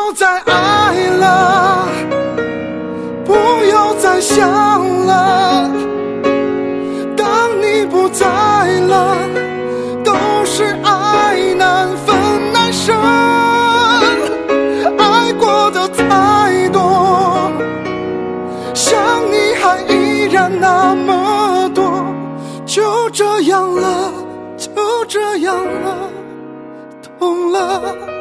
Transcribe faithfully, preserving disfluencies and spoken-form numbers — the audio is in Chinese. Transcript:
要再爱了，不要再想了，当你不在了，都是爱难分难舍，爱过的太多，想你还依然那么多，就这样了，就这样了，痛了。